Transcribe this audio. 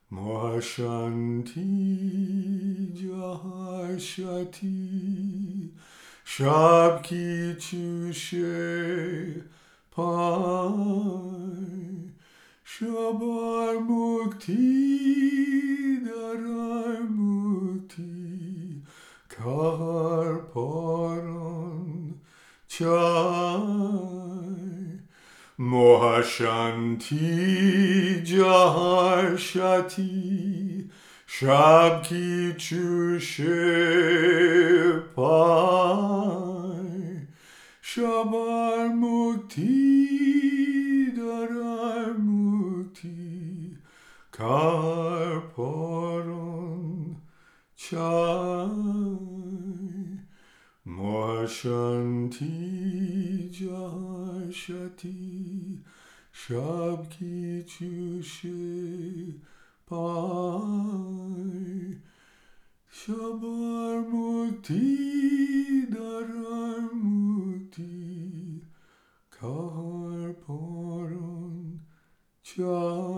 মহাশান্তি যাহার সাথী সব কিছু সে পায়, সবার মুক্তি দ্বারার মুক্তি কাহার পরন চায়। মহাশান্তি যাহার সাথী সব কিছু সে পায়, সবার মুক্তি দ্বারার মুক্তি কার পরন চায়। মহাশান্তি যাহার সাথী সব কিছু সে পায়, সবার মুক্তি দ্বারার মুক্তি কাহার পরন চায়।